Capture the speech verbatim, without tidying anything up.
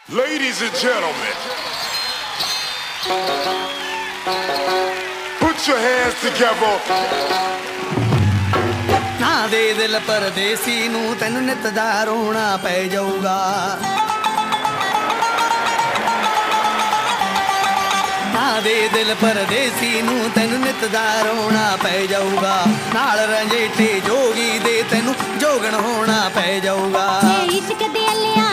Ladies and gentlemen, put your hands together. ना दे दिल परदेसी नू तैनू नित दा रोना पै जाऊगा। ना दे दिल परदेसी नू तैनू नित दा रोना पै जाऊगा। नाल रंजेठे जोगी दे तैनू जोगण होना पै जाऊगा। इश्क दे लिया